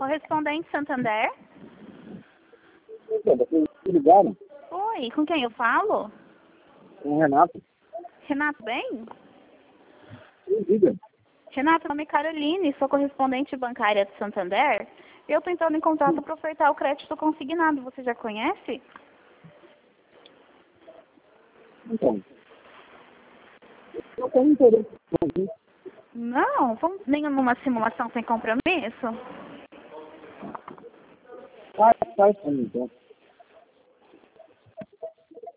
Correspondente Santander? Vocês ligaram? Oi, com quem eu falo? Com o Renato. Renato, bem? Diga. Renato, meu nome é Caroline, sou correspondente bancária de Santander. Eu estou entrando em contato para ofertar o crédito consignado. Você já conhece? Então, eu tenho interesse em Não, vamos nenhuma simulação sem compromisso? faz pra mim, então.